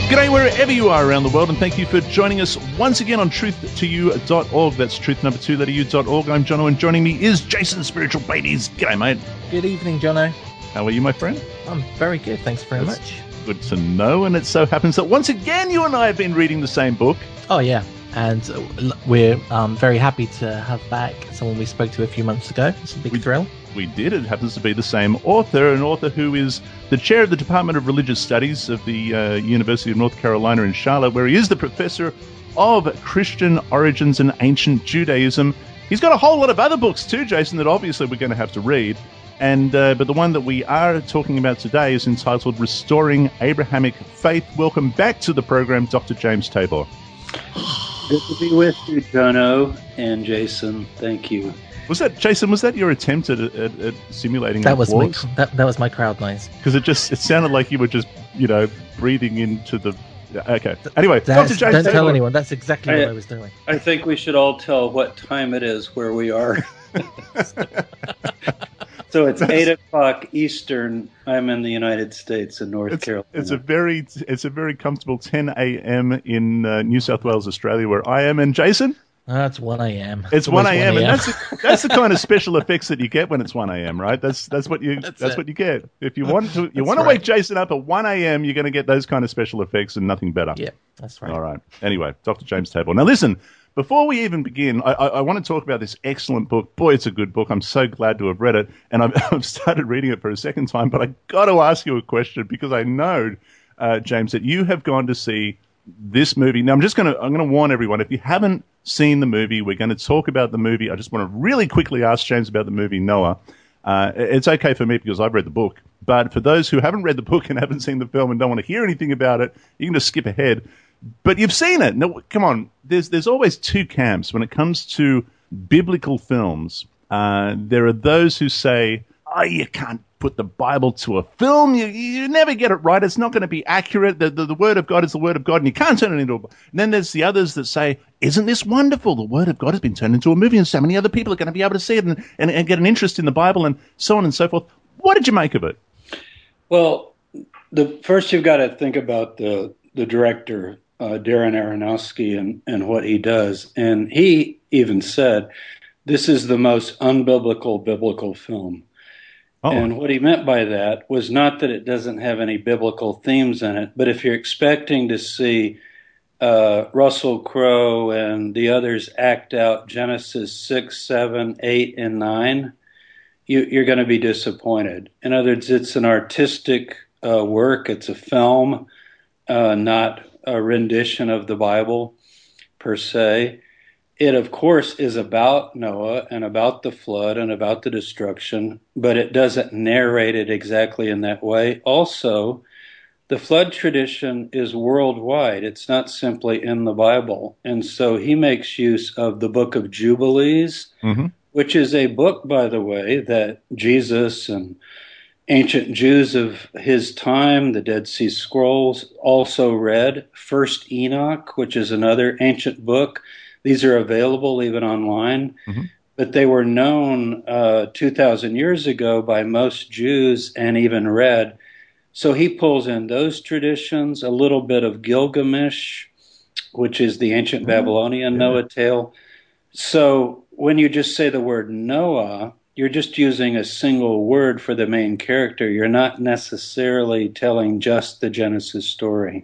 G'day wherever you are around the world, and thank you for joining us once again on truth2u.org. That's truth number 2 letter u.org. I'm Jono, and joining me is Jason Spiritual Babies. G'day, mate. Good evening, Jono. How are you, my friend? I'm very good, thanks very much. Good to know, and it so happens that once again you and I have been reading the same book. Oh, yeah, and we're very happy to have back someone we spoke to a few months ago. It's a big thrill. We did. It happens to be the same author, an author who is the chair of the Department of Religious Studies of the University of North Carolina in Charlotte, where he is the professor of Christian origins and ancient Judaism. He's got a whole lot of other books too, Jason, that obviously we're going to have to read. And but the one that we are talking about today is entitled Restoring Abrahamic Faith. Welcome back to the program, Dr. James Tabor. Good to be with you, Jono and Jason. Thank you. Was that your attempt at simulating that applause? That was my crowd noise. Because it sounded like you were just, breathing into the... Okay. Anyway, Dr. James don't Tabor. tell anyone. That's exactly what I was doing. I think we should all tell what time it is where we are. So it's 8 o'clock Eastern. I'm in the United States in North Carolina. It's a very comfortable 10 a.m. in New South Wales, Australia, where I am. And Jason? It's 1 a.m. It's 1 a.m. and that's the kind of special effects that you get when it's 1 a.m. Right? That's what you get. If you want to wake Jason up at 1 a.m., you're going to get those kind of special effects and nothing better. Yeah, that's right. All right. Anyway, Dr. James Tabor. Now listen, before we even begin, I want to talk about this excellent book. Boy, it's a good book. I'm so glad to have read it, and I've started reading it for a second time. But I got to ask you a question because I know, James, that you have gone to see this movie. Now I'm going to warn everyone, if you haven't seen the movie, we're going to talk about the movie. I just want to really quickly ask James about the movie Noah. It's okay for me because I've read the book, but for those who haven't read the book and haven't seen the film and don't want to hear anything about it, you can just skip ahead. But you've seen it. No, come on. There's always two camps when it comes to biblical films. There are those who say, "Oh, you can't put the Bible to a film. You never get it right. It's not going to be accurate. The Word of God is the Word of God, and you can't turn it into a..." And then there's the others that say, "Isn't this wonderful? The Word of God has been turned into a movie, and so many other people are going to be able to see it and get an interest in the Bible," and so on and so forth. What did you make of it? Well, first you've got to think about the director, Darren Aronofsky, and what he does. And he even said, this is the most unbiblical biblical film. Oh. And what he meant by that was not that it doesn't have any biblical themes in it, but if you're expecting to see Russell Crowe and the others act out Genesis 6, 7, 8, and 9, you're going to be disappointed. In other words, it's an artistic work. It's a film, not a rendition of the Bible per se. It, of course, is about Noah and about the flood and about the destruction, but it doesn't narrate it exactly in that way. Also, the flood tradition is worldwide. It's not simply in the Bible. And so he makes use of the book of Jubilees, which is a book, by the way, that Jesus and ancient Jews of his time, the Dead Sea Scrolls, also read. First Enoch, which is another ancient book. These are available even online, but they were known 2,000 years ago by most Jews and even read. So he pulls in those traditions, a little bit of Gilgamesh, which is the ancient Babylonian Noah tale. So when you just say the word Noah, you're just using a single word for the main character. You're not necessarily telling just the Genesis story.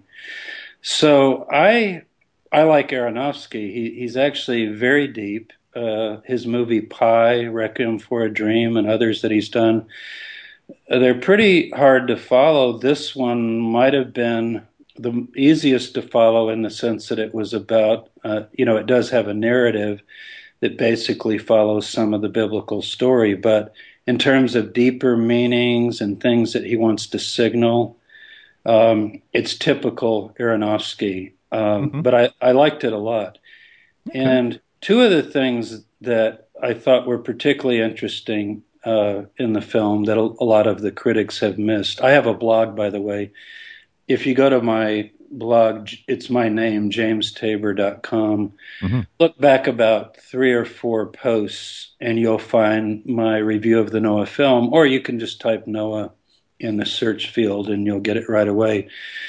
So I like Aronofsky. He's actually very deep. His movie Pi, Requiem for a Dream, and others that he's done, they're pretty hard to follow. This one might have been the easiest to follow in the sense that it was about, it does have a narrative that basically follows some of the biblical story. But in terms of deeper meanings and things that he wants to signal, it's typical Aronofsky. But I liked it a lot. Okay. And two of the things that I thought were particularly interesting in the film that a lot of the critics have missed. I have a blog, by the way. If you go to my blog, it's my name, jamestabor.com. Look back about 3 or 4 posts and you'll find my review of the Noah film, or you can just type Noah in the search field and you'll get it right away.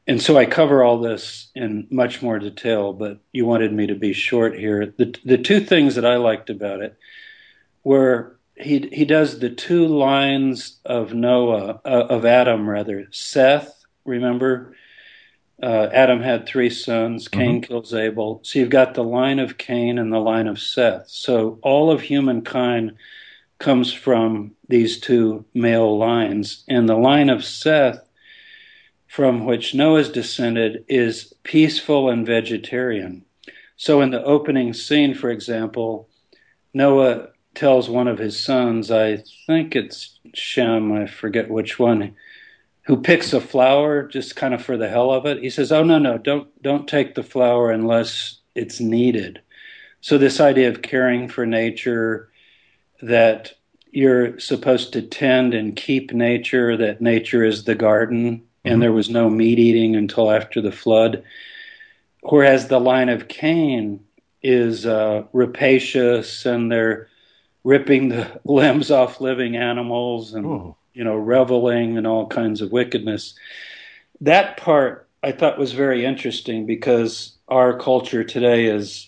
And so I cover all this in much more detail, but you wanted me to be short here. The two things that I liked about it were he does the two lines of Noah, of Adam rather. Seth, remember, Adam had three sons. Cain kills Abel. So you've got the line of Cain and the line of Seth. So all of humankind comes from these two male lines. And the line of Seth, from which Noah's descended, is peaceful and vegetarian. So in the opening scene, for example, Noah tells one of his sons, I think it's Shem, I forget which one, who picks a flower just kind of for the hell of it. He says, oh, no, don't take the flower unless it's needed. So this idea of caring for nature, that you're supposed to tend and keep nature, that nature is the garden, and there was no meat eating until after the flood. Whereas the line of Cain is rapacious, and they're ripping the limbs off living animals and reveling in all kinds of wickedness. That part I thought was very interesting because our culture today is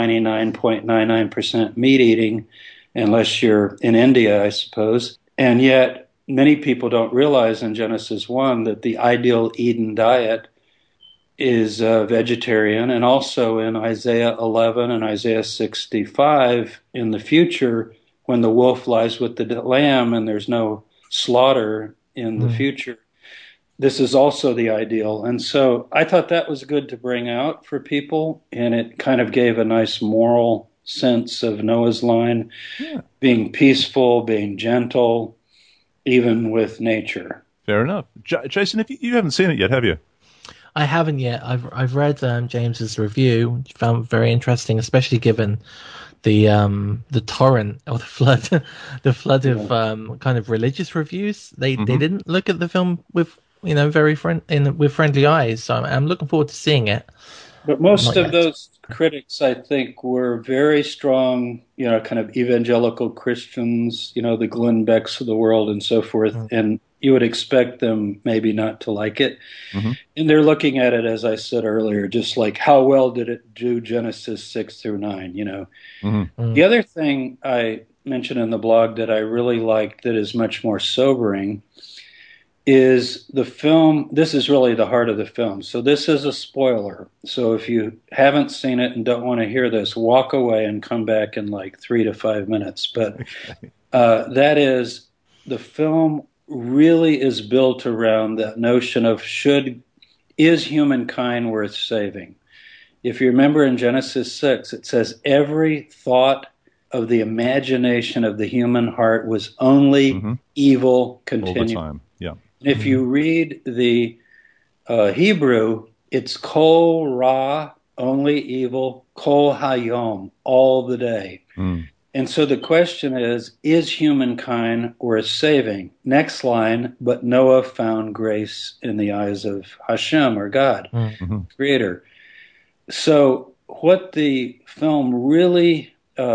99.99% meat eating, unless you're in India, I suppose. And yet many people don't realize in Genesis 1 that the ideal Eden diet is vegetarian, and also in Isaiah 11 and Isaiah 65 in the future, when the wolf lies with the lamb and there's no slaughter in the future, this is also the ideal. And so I thought that was good to bring out for people, and it kind of gave a nice moral sense of Noah's line, being peaceful, being gentle, even with nature. Fair enough. Jason, you haven't seen it yet, have you? I haven't yet. I've read James's review, which I found very interesting, especially given the torrent or the flood of kind of religious reviews. They didn't look at the film with with friendly eyes. So I'm looking forward to seeing it. But most of those critics, I think, were very strong, kind of evangelical Christians, the Glenn Becks of the world and so forth. And you would expect them maybe not to like it. And they're looking at it, as I said earlier, just like, how well did it do Genesis 6 through 9, The other thing I mentioned in the blog that I really liked that is much more sobering is the film. This is really the heart of the film. So this is a spoiler. So if you haven't seen it and don't want to hear this, walk away and come back in like 3 to 5 minutes. But that is, the film really is built around that notion of is humankind worth saving? If you remember in Genesis 6, it says every thought of the imagination of the human heart was only evil continually. All the time, yeah. If you read the Hebrew, it's kol ra, only evil, kol hayom, all the day. And so the question is humankind worth saving? Next line, but Noah found grace in the eyes of Hashem, or God, Creator. So what the film really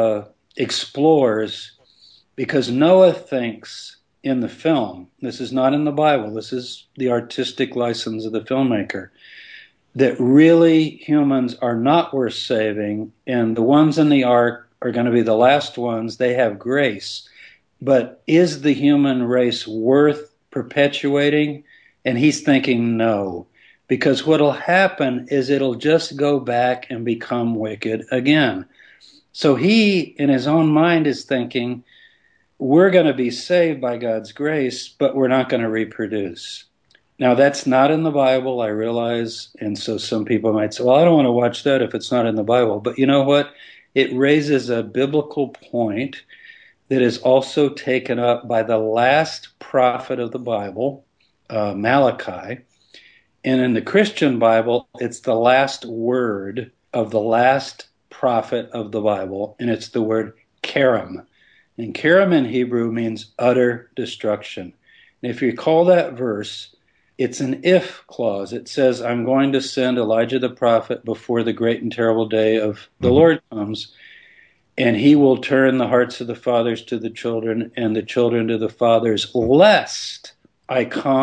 explores, because Noah thinks in the film, this is not in the Bible, this is the artistic license of the filmmaker, that really humans are not worth saving, and the ones in the ark are going to be the last ones. They have grace. But is the human race worth perpetuating? And he's thinking no. Because what'll happen is it'll just go back and become wicked again. So he, in his own mind, is thinking, we're going to be saved by God's grace, but we're not going to reproduce. Now, that's not in the Bible, I realize. And so some people might say, well, I don't want to watch that if it's not in the Bible. But you know what? It raises a biblical point that is also taken up by the last prophet of the Bible, Malachi. And in the Christian Bible, it's the last word of the last prophet of the Bible, and it's the word Karam. And Karam in Hebrew means utter destruction. And if you recall that verse, it's an if clause. It says, I'm going to send Elijah the prophet before the great and terrible day of the Lord comes, and he will turn the hearts of the fathers to the children and the children to the fathers, lest I come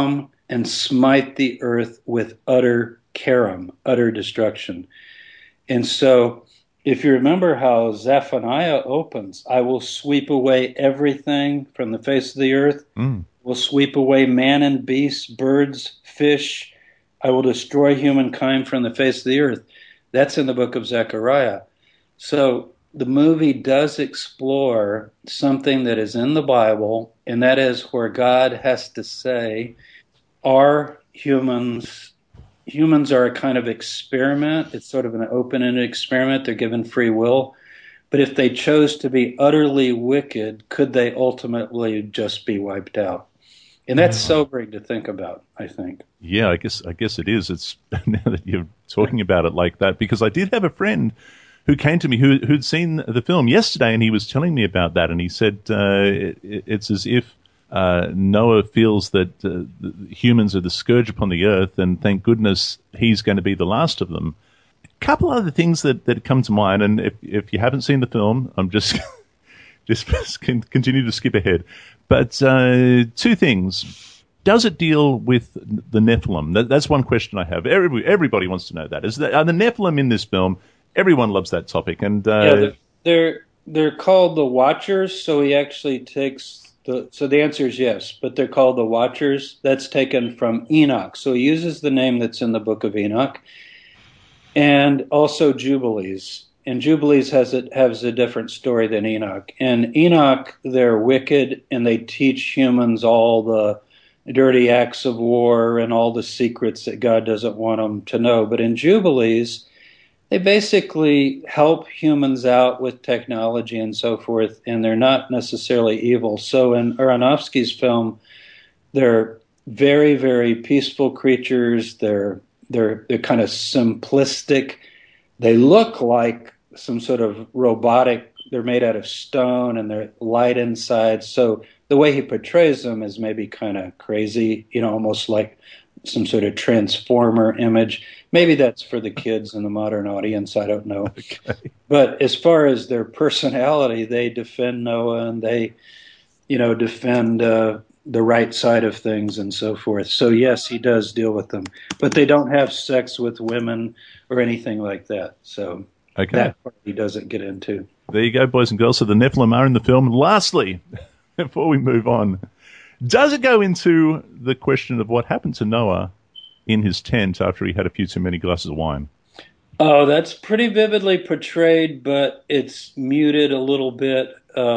and smite the earth with utter carom, utter destruction. And so, if you remember how Zephaniah opens, I will sweep away everything from the face of the earth, will sweep away man and beast, birds, fish. I will destroy humankind from the face of the earth. That's in the book of Zechariah. So the movie does explore something that is in the Bible, and that is where God has to say, are humans are a kind of experiment. It's sort of an open-ended experiment. They're given free will. But if they chose to be utterly wicked, could they ultimately just be wiped out? And that's sobering to think about, I think. Yeah, I guess it is. It's now that you're talking about it like that, because I did have a friend who came to me who'd seen the film yesterday, and he was telling me about that, and he said it's as if Noah feels that humans are the scourge upon the earth, and thank goodness he's going to be the last of them. A couple other things that come to mind, and if you haven't seen the film, I'm just continue to skip ahead. But two things. Does it deal with the Nephilim? That's one question I have. Everybody wants to know that. Are the Nephilim in this film? Everyone loves that topic. And they're called the Watchers, so he actually takes... So the answer is yes, but they're called the Watchers. That's taken from Enoch. So he uses the name that's in the book of Enoch. And also Jubilees. And Jubilees has a different story than Enoch. And Enoch, they're wicked, and they teach humans all the dirty acts of war and all the secrets that God doesn't want them to know. But in Jubilees, they basically help humans out with technology and so forth, and they're not necessarily evil. So in Aronofsky's film, they're very, very peaceful creatures. They're kind of simplistic. They look like some sort of robotic. They're made out of stone, and they're light inside. So the way he portrays them is maybe kind of crazy, almost like some sort of transformer image. Maybe that's for the kids and the modern audience. I don't know. Okay. But as far as their personality, they defend Noah, and they, defend the right side of things and so forth. So yes, he does deal with them, but they don't have sex with women or anything like that. So that part he doesn't get into. There you go, boys and girls. So the Nephilim are in the film. Lastly, before we move on, does it go into the question of what happened to Noah in his tent after he had a few too many glasses of wine? Oh, that's pretty vividly portrayed, but it's muted a little bit.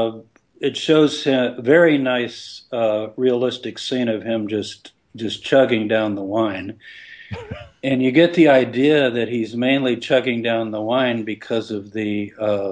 It shows a very nice, realistic scene of him just chugging down the wine. And you get the idea that he's mainly chugging down the wine because of the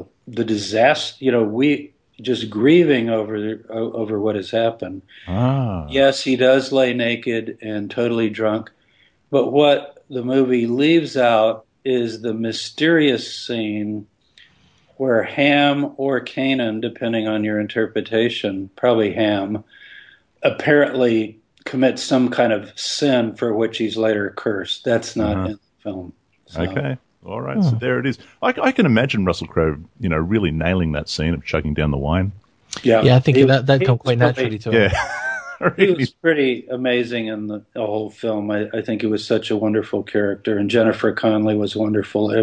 disaster. We just grieving over what has happened. Yes, he does lay naked and totally drunk. But what the movie leaves out is the mysterious scene where Ham or Canaan, depending on your interpretation, probably Ham, apparently commits some kind of sin for which he's later cursed. That's not in the film. So. Okay. All right. So there it is. I can imagine Russell Crowe, really nailing that scene of chugging down the wine. Yeah, I think that come quite naturally to him. Yeah. He was pretty amazing in the whole film. I think he was such a wonderful character, and Jennifer Connelly was wonderful.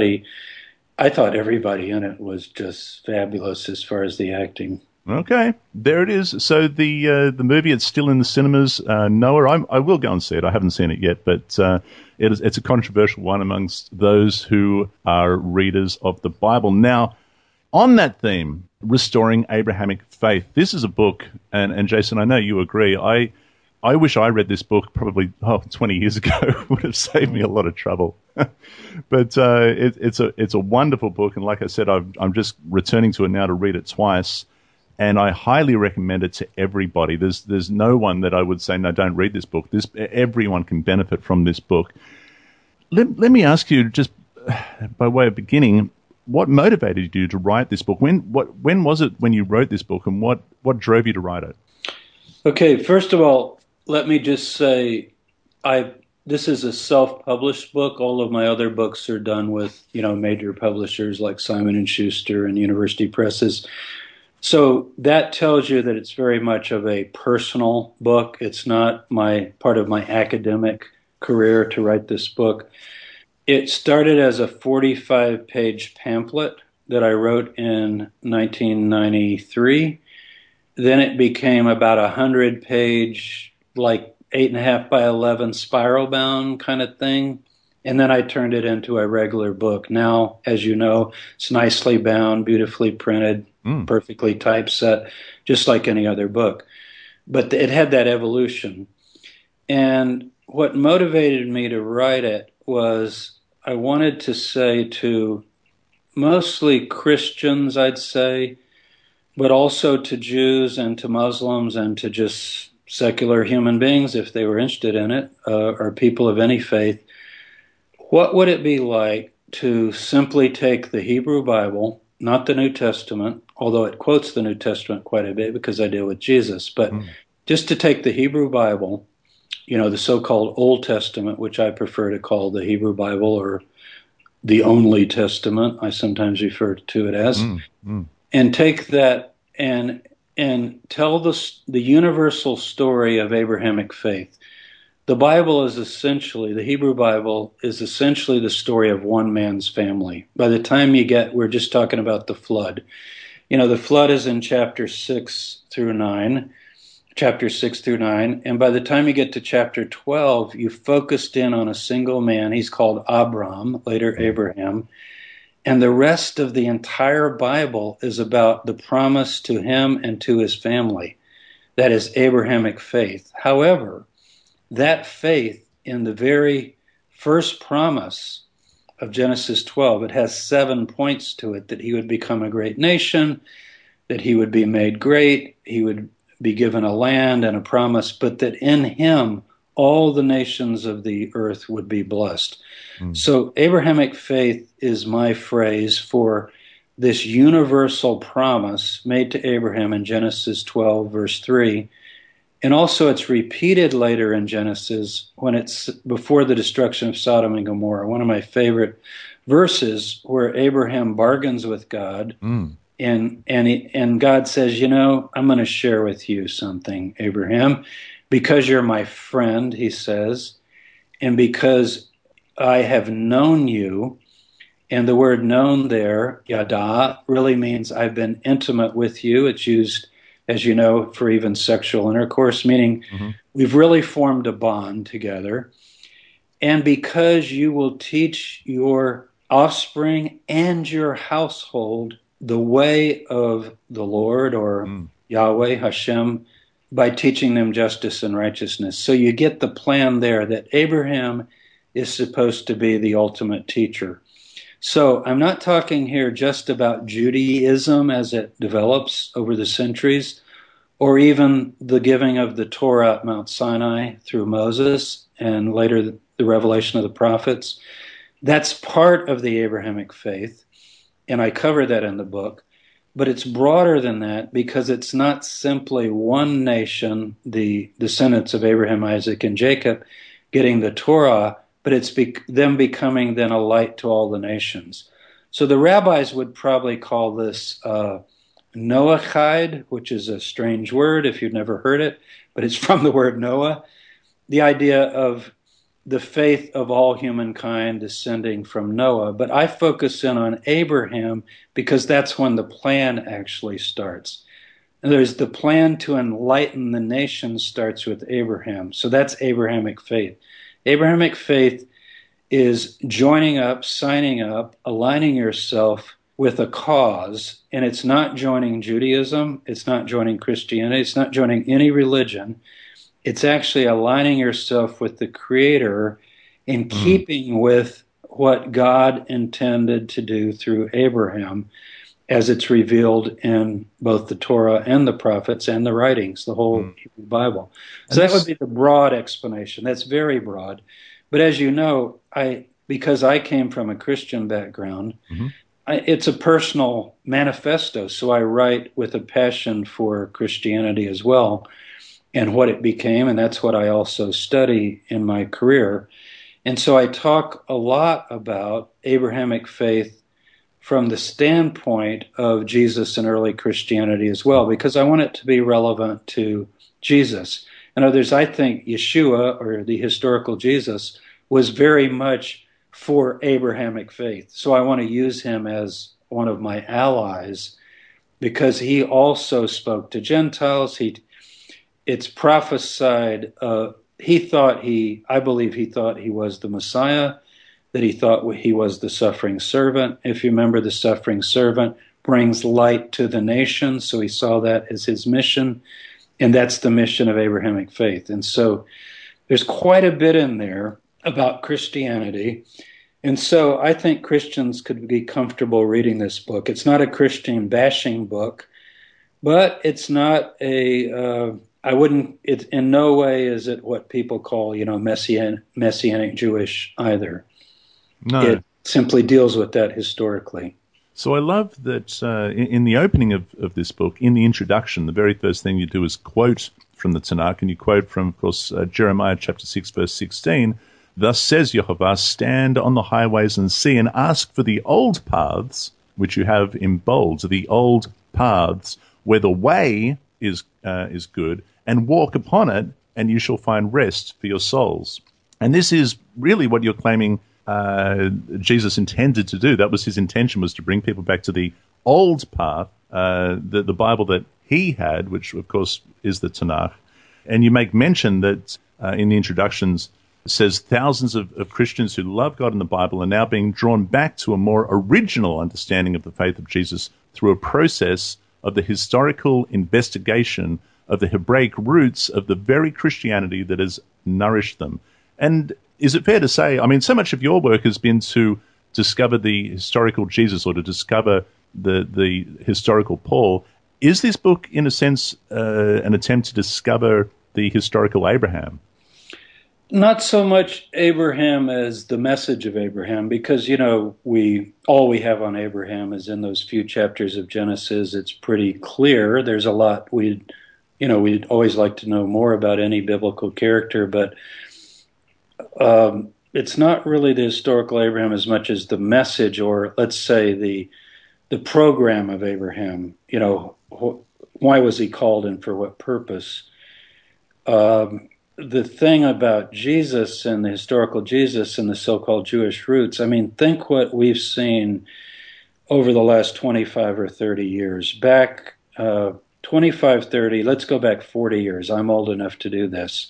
I thought everybody in it was just fabulous as far as the acting. Okay, there it is. So the movie, it's still in the cinemas. Noah, I will go and see it. I haven't seen it yet, but it's a controversial one amongst those who are readers of the Bible. Now, on that theme, Restoring Abrahamic Faith, this is a book, and Jason, I know you agree. I wish I read this book probably 20 years ago. It would have saved me a lot of trouble. But it's a wonderful book, and like I said, I'm just returning to it now to read it twice. And I highly recommend it to everybody. There's no one that I would say, no, don't read this book. Everyone can benefit from this book. Let me ask you, just by way of beginning, what motivated you to write this book? When was it when you wrote this book, and what drove you to write it? Okay, first of all, let me just say, this is a self-published book. All of my other books are done with major publishers like Simon & Schuster and University Presses. So that tells you that it's very much of a personal book. It's not my part of my academic career to write this book. It started as a 45-page pamphlet that I wrote in 1993. Then it became about 100-page, like 8.5 by 11 spiral bound kind of thing. And then I turned it into a regular book. Now, as you know, it's nicely bound, beautifully printed, perfectly typeset, just like any other book. But it had that evolution. And what motivated me to write it was I wanted to say to mostly Christians, I'd say, but also to Jews and to Muslims and to just secular human beings, if they were interested in it, or people of any faith, what would it be like to simply take the Hebrew Bible, not the New Testament, although it quotes the New Testament quite a bit because I deal with Jesus, but just to take the Hebrew Bible, you know, the so-called Old Testament, which I prefer to call the Hebrew Bible or the Only Testament, I sometimes refer to it as, and take that and tell the universal story of Abrahamic faith. The Bible is essentially, the Hebrew Bible is essentially the story of one man's family. By the time we're just talking about the flood. You know, the flood is in chapter 6 through 9, and by the time you get to chapter 12, you focused in on a single man. He's called Abram, later Abraham, and the rest of the entire Bible is about the promise to him and to his family. That is Abrahamic faith. However, that faith in the very first promise of Genesis 12, it has 7 points to it: that he would become a great nation, that he would be made great, he would be given a land and a promise, but that in him all the nations of the earth would be blessed. So Abrahamic faith is my phrase for this universal promise made to Abraham in Genesis 12, verse 3. And also it's repeated later in Genesis when it's before the destruction of Sodom and Gomorrah, one of my favorite verses where Abraham bargains with God. And God says, you know, I'm going to share with you something, Abraham, because you're my friend, he says, and because I have known you. And the word known there, yada, really means I've been intimate with you. It's used, as you know, for even sexual intercourse, meaning we've really formed a bond together. And because you will teach your offspring and your household the way of the Lord, or Yahweh, Hashem, by teaching them justice and righteousness. So you get the plan there that Abraham is supposed to be the ultimate teacher. So I'm not talking here just about Judaism as it develops over the centuries, or even the giving of the Torah at Mount Sinai through Moses, and later the revelation of the prophets. That's part of the Abrahamic faith, and I cover that in the book. But it's broader than that because it's not simply one nation, the descendants of Abraham, Isaac, and Jacob, getting the Torah, but it's them becoming then a light to all the nations. So the rabbis would probably call this Noachide, which is a strange word if you've never heard it, but it's from the word Noah, the idea of the faith of all humankind descending from Noah. But I focus in on Abraham because that's when the plan actually starts. And there's the plan to enlighten the nations starts with Abraham. So that's Abrahamic faith. Abrahamic faith is joining up, signing up, aligning yourself with a cause, and it's not joining Judaism, it's not joining Christianity, it's not joining any religion. It's actually aligning yourself with the Creator in keeping with what God intended to do through Abraham as it's revealed in both the Torah and the prophets and the writings, the whole Bible. So that would be the broad explanation. That's very broad. But as you know, because I came from a Christian background, it's a personal manifesto. So I write with a passion for Christianity as well, and what it became, and that's what I also study in my career. And so I talk a lot about Abrahamic faith from the standpoint of Jesus and early Christianity as well, because I want it to be relevant to Jesus. In others, I think Yeshua, or the historical Jesus, was very much for Abrahamic faith. So I want to use him as one of my allies because he also spoke to Gentiles. It's prophesied. I believe he thought he was the Messiah, that he thought he was the suffering servant. If you remember, the suffering servant brings light to the nations, so he saw that as his mission, and that's the mission of Abrahamic faith. And so there's quite a bit in there about Christianity. And so I think Christians could be comfortable reading this book. It's not a Christian bashing book, but it's not in no way is it what people call, Messianic Jewish either. No. It simply deals with that historically. So I love that in the opening of this book, in the introduction, the very first thing you do is quote from the Tanakh, and you quote from, of course, Jeremiah chapter 6, verse 16. Thus says Yehovah, stand on the highways and see and ask for the old paths, which you have in bold, the old paths where the way is good, and walk upon it, and you shall find rest for your souls. And this is really what you're claiming Jesus intended to do. That was his intention, was to bring people back to the old path, the Bible that he had, which of course is the Tanakh. And you make mention that in the introductions, it says thousands of Christians who love God and the Bible are now being drawn back to a more original understanding of the faith of Jesus through a process of the historical investigation of the Hebraic roots of the very Christianity that has nourished them. And is it fair to say, I mean, so much of your work has been to discover the historical Jesus or to discover the historical Paul. Is this book, in a sense, an attempt to discover the historical Abraham? Not so much Abraham as the message of Abraham, because, all we have on Abraham is in those few chapters of Genesis. It's pretty clear. There's a lot we'd always like to know more about any biblical character, but it's not really the historical Abraham as much as the message, or let's say the program of Abraham. Why was he called and for what purpose? The thing about Jesus and the historical Jesus and the so-called Jewish roots, I mean, think what we've seen over the last 25 or 30 years. Back 25, 30, let's go back 40 years. I'm old enough to do this.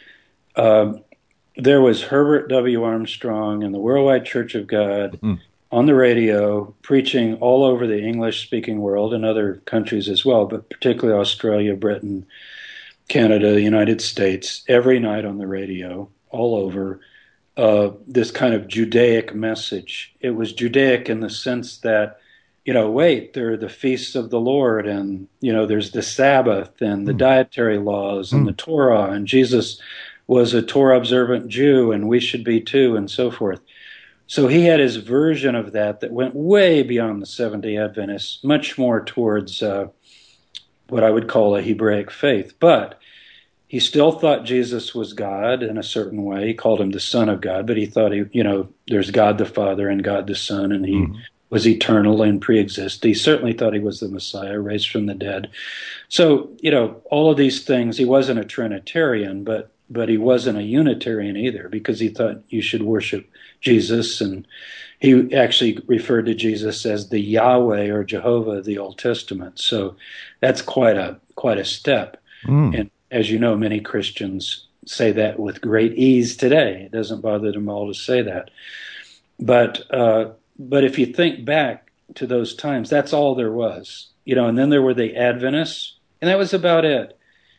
There was Herbert W. Armstrong and the Worldwide Church of God on the radio preaching all over the English-speaking world and other countries as well, but particularly Australia, Britain, Canada, the United States, every night on the radio, all over, this kind of Judaic message. It was Judaic in the sense that, there are the feasts of the Lord, and, there's the Sabbath and the dietary laws and the Torah, and Jesus was a Torah-observant Jew, and we should be too, and so forth. So he had his version of that went way beyond the Seventh-day Adventists, much more towards what I would call a Hebraic faith. But he still thought Jesus was God in a certain way. He called him the Son of God, but he thought there's God the Father and God the Son, and he was eternal and pre-existent. He certainly thought he was the Messiah, raised from the dead. So, all of these things, he wasn't a Trinitarian, but he wasn't a Unitarian either, because he thought you should worship Jesus, and he actually referred to Jesus as the Yahweh or Jehovah of the Old Testament. So that's quite a step. And as you know, many Christians say that with great ease today. It doesn't bother them all to say that. But if you think back to those times, that's all there was. And then there were the Adventists, and that was about it.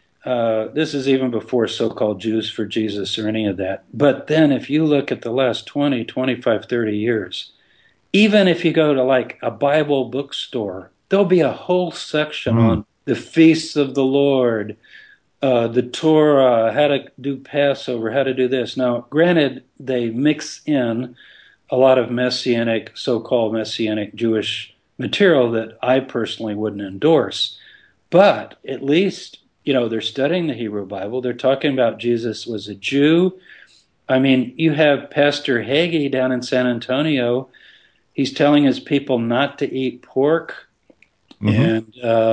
This is even before so-called Jews for Jesus or any of that. But then if you look at the last 20, 25, 30 years, even if you go to like a Bible bookstore, there'll be a whole section on the feasts of the Lord, the Torah, how to do Passover, how to do this. Now, granted, they mix in a lot of messianic, so-called messianic Jewish material that I personally wouldn't endorse. But at least, they're studying the Hebrew Bible. They're talking about Jesus was a Jew. I mean, you have Pastor Hagee down in San Antonio he's telling his people not to eat pork, and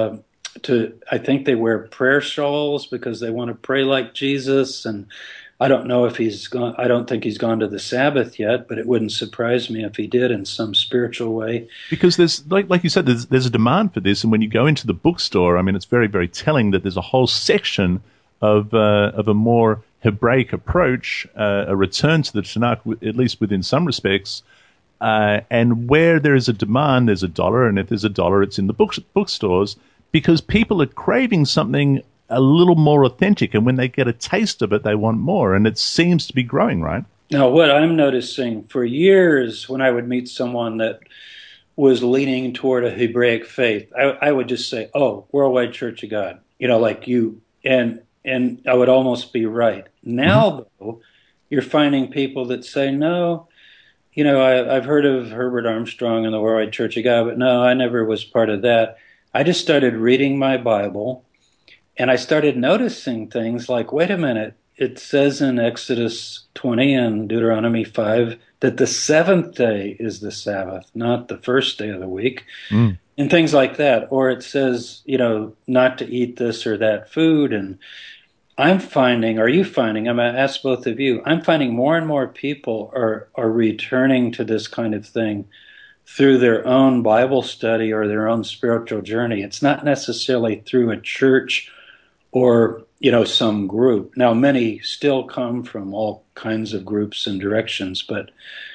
I think they wear prayer shawls because they want to pray like Jesus. And I don't know if he's gone. I don't think he's gone to the Sabbath yet, but it wouldn't surprise me if he did in some spiritual way. Because there's, like you said, there's a demand for this, and when you go into the bookstore, I mean, it's very, very telling that there's a whole section of a more Hebraic approach, a return to the Tanakh, at least within some respects. And where there is a demand, there's a dollar, and if there's a dollar, it's in the bookstores, because people are craving something a little more authentic, and when they get a taste of it, they want more, and it seems to be growing, right? Now, what I'm noticing for years when I would meet someone that was leaning toward a Hebraic faith, I would just say, "Oh, Worldwide Church of God," like you, and I would almost be right. Now, though, you're finding people that say, "No, I've heard of Herbert Armstrong and the Worldwide Church of God, but no, I never was part of that." I just started reading my Bible, and I started noticing things like, wait a minute, it says in Exodus 20 and Deuteronomy 5 that the seventh day is the Sabbath, not the first day of the week, and things like that. Or it says, not to eat this or that food. And I'm finding, I'm going to ask both of you, I'm finding more and more people are returning to this kind of thing through their own Bible study or their own spiritual journey. It's not necessarily through a church or, some group. Now, many still come from all kinds of groups and directions, but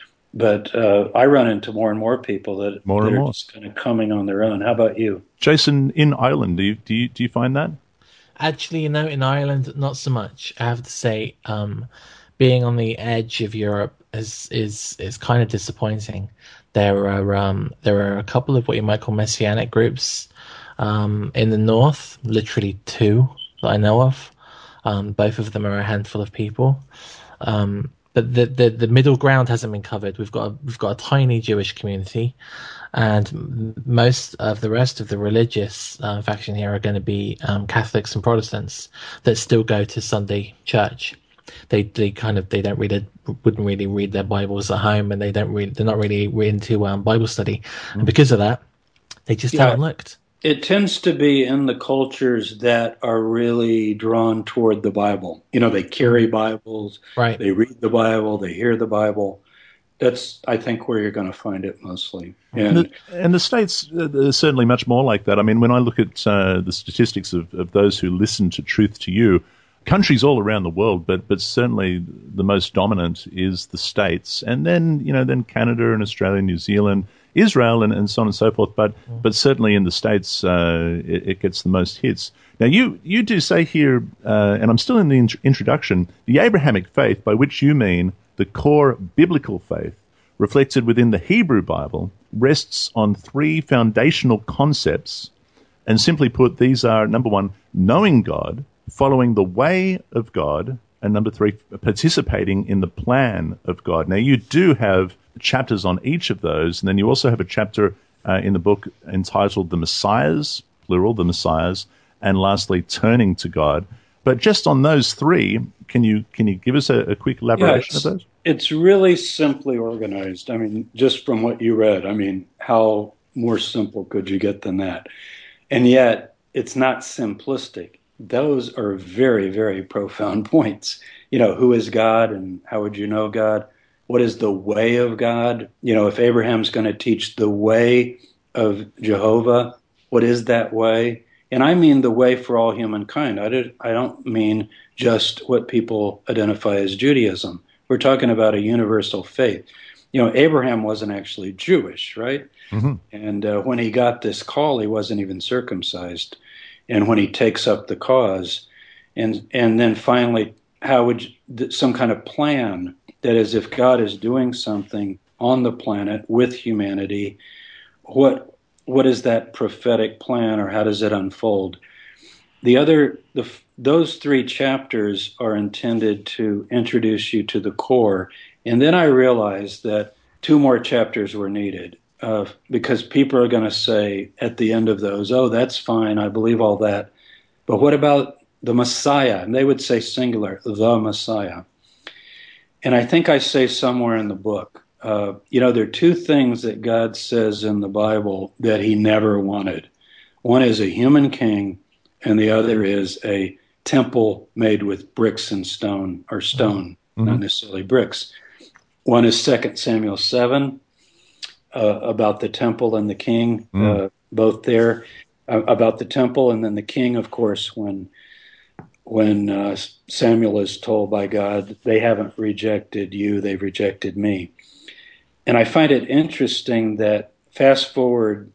I run into more and more people that are just kind of coming on their own. How about you? Jason, in Ireland, do you find that? Actually, in Ireland, not so much. I have to say, being on the edge of Europe is kind of disappointing. There are a couple of what you might call messianic groups in the north, literally two that I know of. Both of them are a handful of people. But the middle ground hasn't been covered. We've got a tiny Jewish community, and most of the rest of the religious faction here are going to be Catholics and Protestants that still go to Sunday church. They wouldn't really read their Bibles at home, and they're not really into Bible study. And because of that, they just haven't looked. It tends to be in the cultures that are really drawn toward the Bible. They carry Bibles, right? They read the Bible, they hear the Bible. That's, I think, where you're going to find it mostly. And the States are certainly much more like that. I mean, when I look at the statistics of those who listen to Truth to You, countries all around the world, but certainly the most dominant is the States, and then Canada and Australia, New Zealand, Israel, and so on and so forth. But certainly in the States, it gets the most hits. Now you do say here, and I'm still in the introduction, the Abrahamic faith, by which you mean the core biblical faith reflected within the Hebrew Bible, rests on three foundational concepts, and simply put, these are, number one, knowing God, following the way of God, and number three, participating in the plan of God. Now, you do have chapters on each of those, and then you also have a chapter in the book entitled The Messiahs, plural, The Messiahs, and lastly, Turning to God. But just on those three, can you give us a quick elaboration of those? It's really simply organized. I mean, just from what you read, how more simple could you get than that? And yet, it's not simplistic. Those are very, very profound points. Who is God and how would you know God? What is the way of God? If Abraham's going to teach the way of Jehovah, what is that way? And I mean the way for all humankind. I don't mean just what people identify as Judaism. We're talking about a universal faith. Abraham wasn't actually Jewish, right? Mm-hmm. And when he got this call, he wasn't even circumcised. And when he takes up the cause, and then finally, how would some kind of plan, that is, if God is doing something on the planet with humanity, what is that prophetic plan, or how does it unfold? Those three chapters are intended to introduce you to the core, and then I realized that 2 more chapters were needed. Because people are going to say at the end of those, oh, that's fine, I believe all that. But what about the Messiah? And they would say singular, the Messiah. And I think I say somewhere in the book, there are two things that God says in the Bible that he never wanted. One is a human king, and the other is a temple made with bricks and stone, or stone, not necessarily bricks. One is 2 Samuel 7, about the temple and the king, both there, about the temple, and then the king, of course, when Samuel is told by God, they haven't rejected you, they've rejected me. And I find it interesting that fast forward,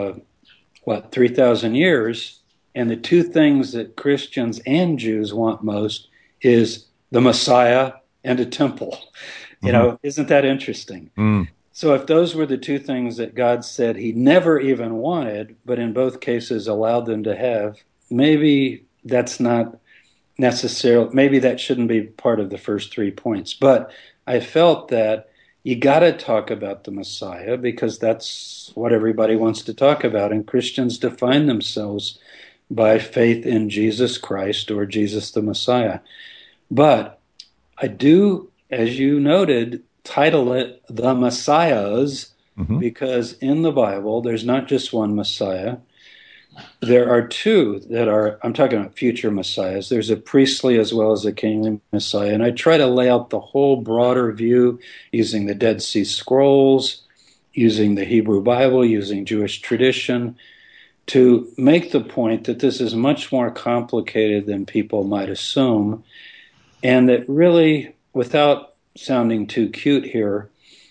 3,000 years, and the two things that Christians and Jews want most is the Messiah and a temple. Isn't that interesting? So if those were the two things that God said he never even wanted, but in both cases allowed them to have, maybe that's not necessarily, maybe that shouldn't be part of the first 3 points. But I felt that you got to talk about the Messiah because that's what everybody wants to talk about. And Christians define themselves by faith in Jesus Christ or Jesus the Messiah. But I do, as you noted, title it The Messiahs because in the Bible, there's not just one Messiah. There are two that are, I'm talking about future Messiahs. There's a priestly as well as a kingly Messiah. And I try to lay out the whole broader view using the Dead Sea Scrolls, using the Hebrew Bible, using Jewish tradition, to make the point that this is much more complicated than people might assume. And that really, without sounding too cute here,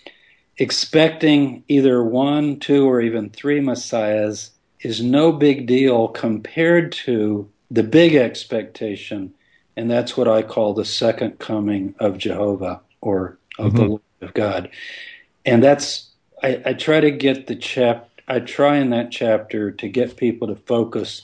expecting either 1, 2, or even 3 Messiahs is no big deal compared to the big expectation, and that's what I call the second coming of Jehovah, or of the Lord of God. And that's, I try to get I try in that chapter to get people to focus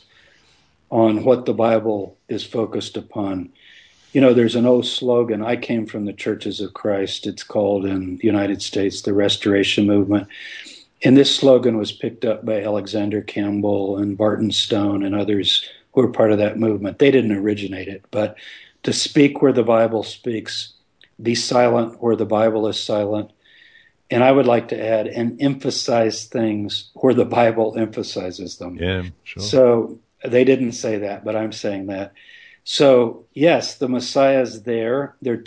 on what the Bible is focused upon. There's an old slogan. I came from the Churches of Christ. It's called in the United States the Restoration Movement. And this slogan was picked up by Alexander Campbell and Barton Stone and others who were part of that movement. They didn't originate it, but to speak where the Bible speaks, be silent where the Bible is silent. And I would like to add, and emphasize things where the Bible emphasizes them. Yeah, sure. So they didn't say that, but I'm saying that. So, yes, the Messiah is there. There's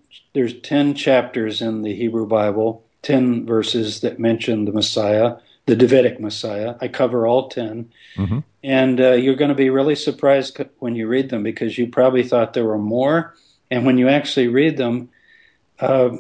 10 chapters in the Hebrew Bible, 10 verses that mention the Messiah, the Davidic Messiah. I cover all 10. And you're going to be really surprised when you read them because you probably thought there were more. And when you actually read them, the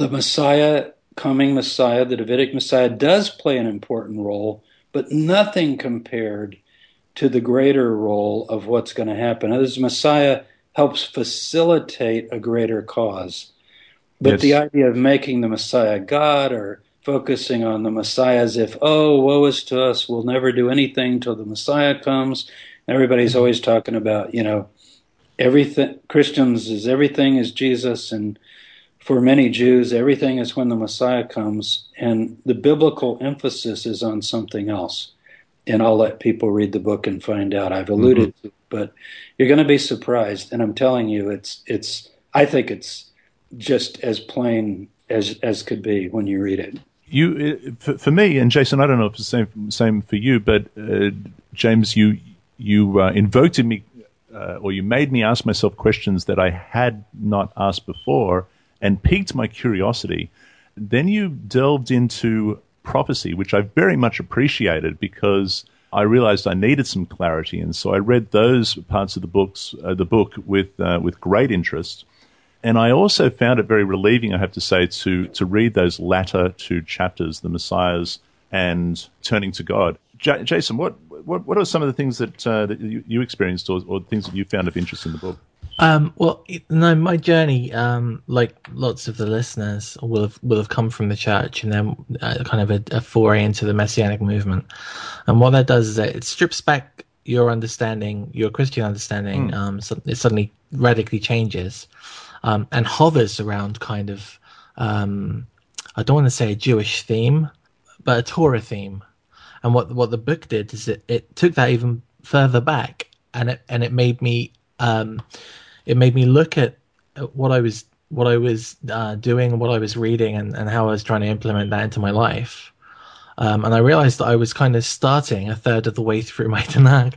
coming Messiah, the Davidic Messiah, does play an important role, but nothing compared to the greater role of what's going to happen. This Messiah helps facilitate a greater cause. But the idea of making the Messiah God or focusing on the Messiah as if, woe is to us, we'll never do anything till the Messiah comes. Everybody's always talking about, everything. Christians is everything is Jesus, and for many Jews, everything is when the Messiah comes. And the biblical emphasis is on something else. And I'll let people read the book and find out. I've alluded to it, but you're going to be surprised. And I'm telling you, I think it's just as plain as could be when you read it. For me, and Jason, I don't know if it's the same for you, but James, you invoked in me, or you made me ask myself questions that I had not asked before, and piqued my curiosity. Then you delved into prophecy, which I very much appreciated because I realized I needed some clarity, and so I read those parts of the book with great interest. And I also found it very relieving, I have to say, to read those latter 2 chapters, the Messiahs and turning to God. Jason, what are some of the things that you experienced, or things that you found of interest in the book? My journey, like lots of the listeners, will have come from the church, and then kind of a foray into the Messianic movement. And what that does is that it strips back your understanding, your Christian understanding. So it suddenly radically changes, and hovers around kind of, I don't want to say a Jewish theme, but a Torah theme. And what the book did is it took that even further back, and it made me. It made me look at what I was doing, what I was reading, and how I was trying to implement that into my life. And I realized that I was kind of starting a third of the way through my Tanakh,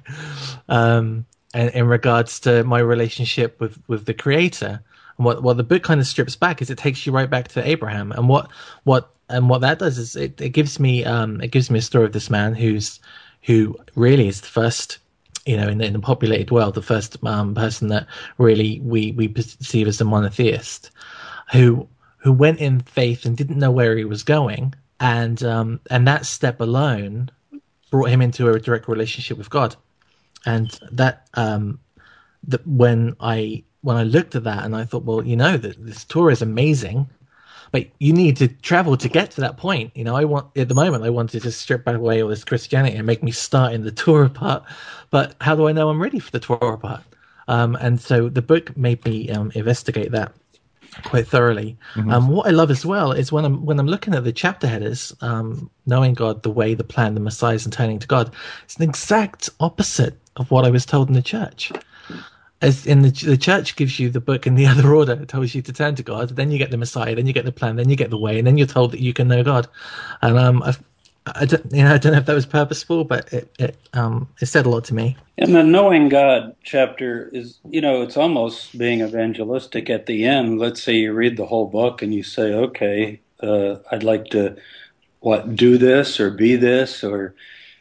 and in regards to my relationship with the Creator. And what the book kind of strips back is it takes you right back to Abraham. And what that does is it gives me a story of this man who really is the first, in the populated world, the first person that really we perceive as a monotheist, who went in faith and didn't know where he was going, and that step alone brought him into a direct relationship with God. And that when I looked at that and I thought, well, this Torah is amazing, but you need to travel to get to that point. I wanted to just strip back away all this Christianity and make me start in the Torah part. But how do I know I'm ready for the Torah part? And so the book made me investigate that quite thoroughly. What I love as well is when I'm looking at the chapter headers, knowing God, the way, the plan, the Messiah, and turning to God. It's an exact opposite of what I was told in the church. As in the church gives you the book in the other order. It tells you to turn to God, then you get the Messiah, then you get the plan, then you get the way, and then you're told that you can know God. And I don't know if that was purposeful, but it said a lot to me. And the knowing God chapter is, it's almost being evangelistic at the end. Let's say you read the whole book and you say, okay, I'd like to do this or be this, or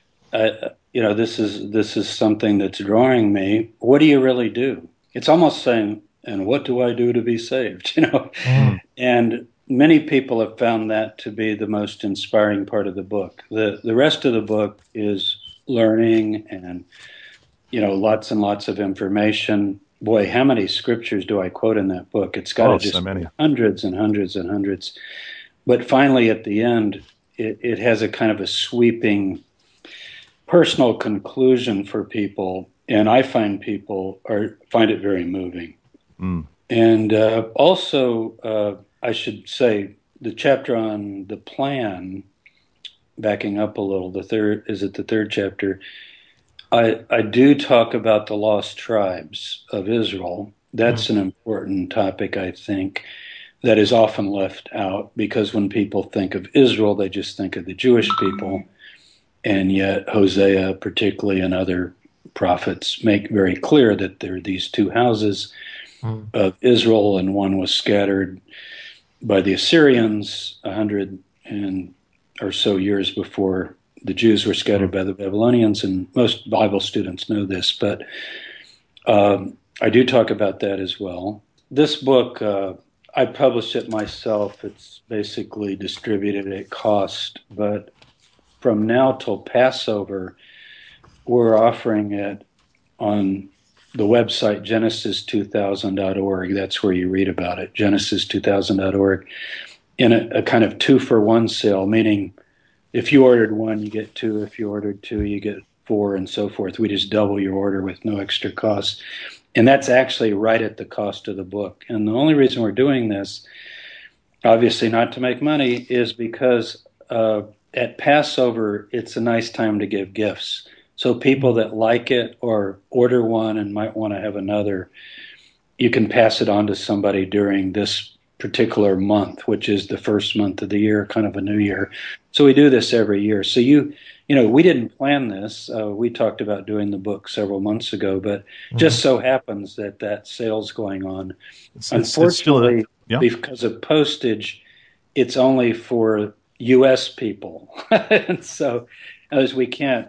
this is something that's drawing me. What do you really do? It's almost saying, and what do I do to be saved? And many people have found that to be the most inspiring part of the book. The rest of the book is learning and, lots and lots of information. Boy, how many scriptures do I quote in that book? It's got to just so many. Hundreds and hundreds and hundreds. But finally, at the end, it has a kind of a sweeping personal conclusion for people, and I find people find it very moving. And also, I should say, the chapter on the plan, backing up a little, the third chapter, I do talk about the lost tribes of Israel. That's an important topic, I think, that is often left out, because when people think of Israel, they just think of the Jewish people. And yet Hosea, particularly, and other prophets make very clear that there are these two houses of Israel, and one was scattered by the Assyrians 100 or so years before the Jews were scattered by the Babylonians, and most Bible students know this, but I do talk about that as well. This book, I published it myself. It's basically distributed at cost, but from now till Passover, we're offering it on the website genesis2000.org. That's where you read about it, genesis2000.org, in a kind of 2-for-1 sale, meaning if you ordered one, you get two. If you ordered two, you get four, and so forth. We just double your order with no extra cost. And that's actually right at the cost of the book. And the only reason we're doing this, obviously not to make money, is because at Passover, it's a nice time to give gifts. So people that like it or order one and might want to have another, you can pass it on to somebody during this particular month, which is the first month of the year, kind of a new year. So we do this every year. So we didn't plan this. We talked about doing the book several months ago, but just so happens that sale's going on. Unfortunately, because of postage, it's only for U.S. people, and so as we can't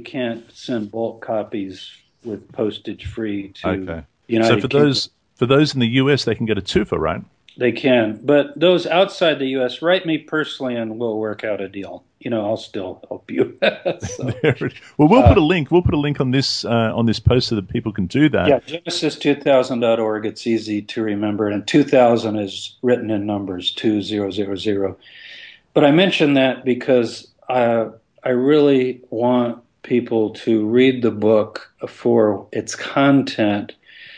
send bulk copies with postage free to United Kingdom. So for those in the U.S., they can get a twofer, right? They can, but those outside the U.S., write me personally, and we'll work out a deal. I'll still help you. So, well, we'll put a link. We'll put a link on this post so that people can do that. Yeah, Genesis2000.org. It's easy to remember, and 2000 is written in numbers 2000. But I mention that because I really want people to read the book for its content.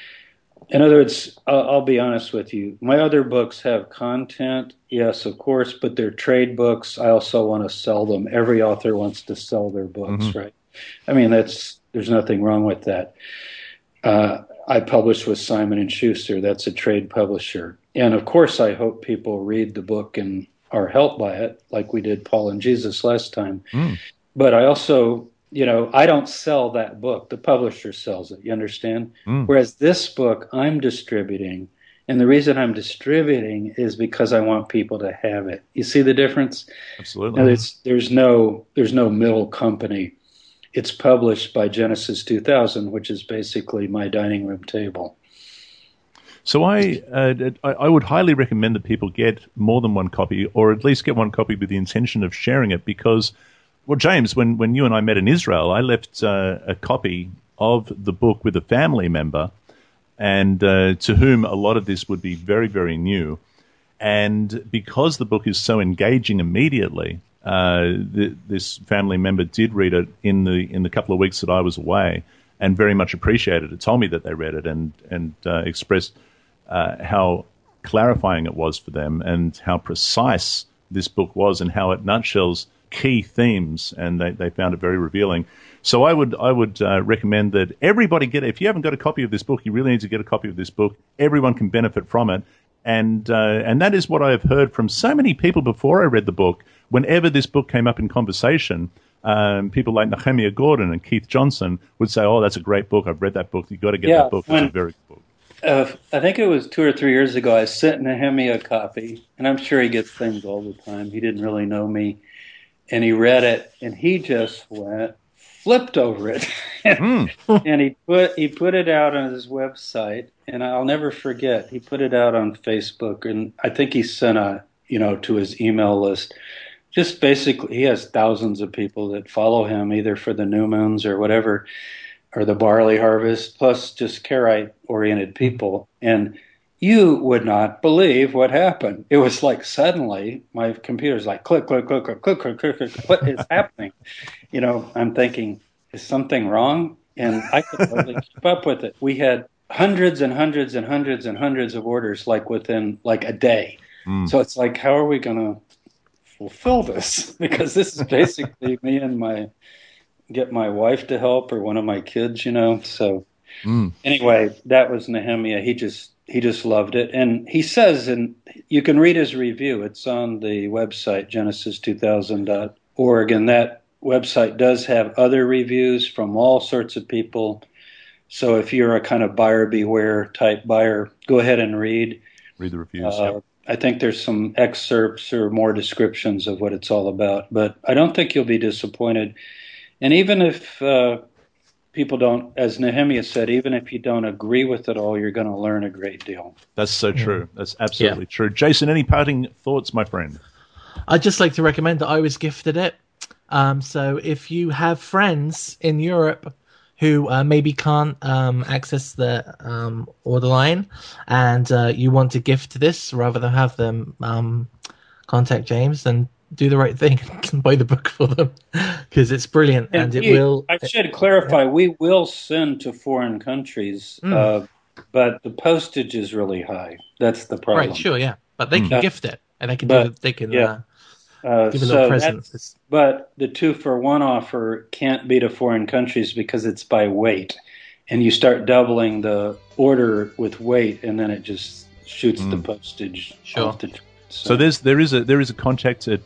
In other words, I'll be honest with you. My other books have content, yes, of course, but they're trade books. I also want to sell them. Every author wants to sell their books, right? I mean, there's nothing wrong with that. I publish with Simon & Schuster. That's a trade publisher. And of course, I hope people read the book and are helped by it, like we did Paul and Jesus last time. But I also, I don't sell that book. The publisher sells it, you understand? Whereas this book I'm distributing, and the reason I'm distributing is because I want people to have it. You see the difference? Absolutely. Now, there's no middle company. It's published by Genesis 2000, which is basically my dining room table. So I would highly recommend that people get more than one copy, or at least get one copy with the intention of sharing it, because, well, James, when you and I met in Israel, I left a copy of the book with a family member, and to whom a lot of this would be very, very new. And because the book is so engaging immediately, this family member did read it in the couple of weeks that I was away, and very much appreciated it. Told me that they read it and expressed how clarifying it was for them, and how precise this book was, and how it nutshells key themes, and they found it very revealing. So I would recommend that everybody get it. If you haven't got a copy of this book, you really need to get a copy of this book. Everyone can benefit from it, and that is what I have heard from so many people before I read the book. Whenever this book came up in conversation, people like Nehemiah Gordon and Keith Johnson would say, "Oh, that's a great book. I've read that book. You've got to get that book. It's a very good book." I think it was 2 or 3 years ago, I sent Nehemiah a copy, and I'm sure he gets things all the time. He didn't really know me, and he read it, and he just flipped over it, and he put it out on his website, and I'll never forget. He put it out on Facebook, and I think he sent to his email list. Just basically, he has thousands of people that follow him, either for the new moons or whatever, or the barley harvest, plus just Karaite-oriented people. And you would not believe what happened. It was like suddenly my computer's like click, click, click, click, click, click, click, click. What is happening? I'm thinking, is something wrong? And I could hardly keep up with it. We had hundreds and hundreds and hundreds and hundreds of orders, like within like a day. So it's like, how are we going to fulfill this? Because this is basically me and get my wife to help, or one of my kids, So anyway, that was Nehemiah. He just loved it, and he says, and you can read his review. It's on the website genesis2000.org, and that website does have other reviews from all sorts of people. So if you're a kind of buyer beware type buyer, go ahead and read the reviews. Yep. I think there's some excerpts or more descriptions of what it's all about, but I don't think you'll be disappointed. And even if people don't, as Nehemiah said, even if you don't agree with it all, you're going to learn a great deal. That's so true. That's absolutely true. Jason, any parting thoughts, my friend? I'd just like to recommend that I was gifted it. So if you have friends in Europe who maybe can't access the order line, and you want to gift this rather than have them contact James, then do the right thing and buy the book for them, because it's brilliant, and it will. I should clarify: we will send to foreign countries, but the postage is really high. That's the problem. Right? Sure, yeah, but they can gift it, and they can give a little present. But the 2-for-1 offer can't be to foreign countries because it's by weight, and you start doubling the order with weight, and then it just shoots the postage off the. So there is a contact at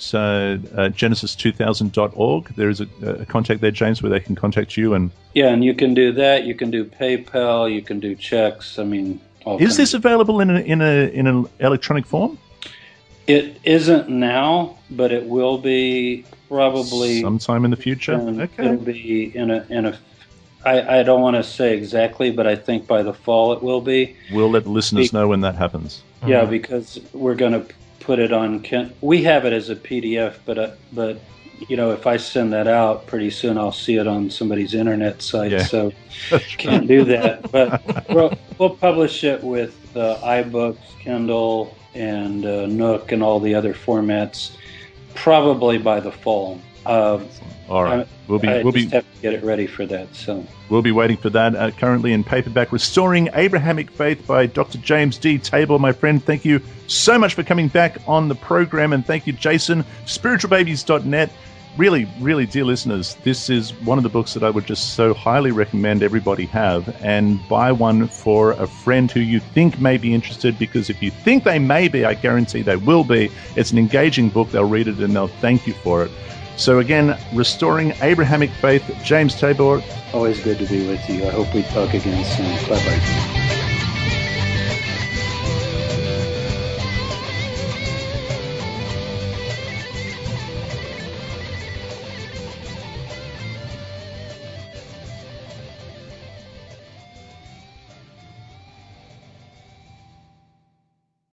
genesis2000.org. There is a contact there, James, where they can contact you, and and you can do that. You can do PayPal. You can do checks. I mean, is this available in an electronic form? It isn't now, but it will be probably sometime in the future. Okay, it'll be in a. I don't want to say exactly, but I think by the fall it will be. We'll let the listeners know when that happens. Yeah, because we're going to put it on. We have it as a PDF, but if I send that out pretty soon, I'll see it on somebody's internet site. So can't do that. But we'll publish it with iBooks, Kindle, and Nook, and all the other formats, probably by the fall. All right, we'll be have to get it ready for that. So we'll be waiting for that. Currently in paperback, Restoring Abrahamic Faith by Dr. James D. Tabor. My friend, thank you so much for coming back on the program, and thank you, Jason. Spiritualbabies.net. really, really, dear listeners, this is one of the books that I would just so highly recommend everybody have, and buy one for a friend who you think may be interested, because if you think they may be, I guarantee they will be. It's an engaging book. They'll read it and they'll thank you for it. So again, Restoring Abrahamic Faith, James Tabor. Always good to be with you. I hope we talk again soon. Bye-bye.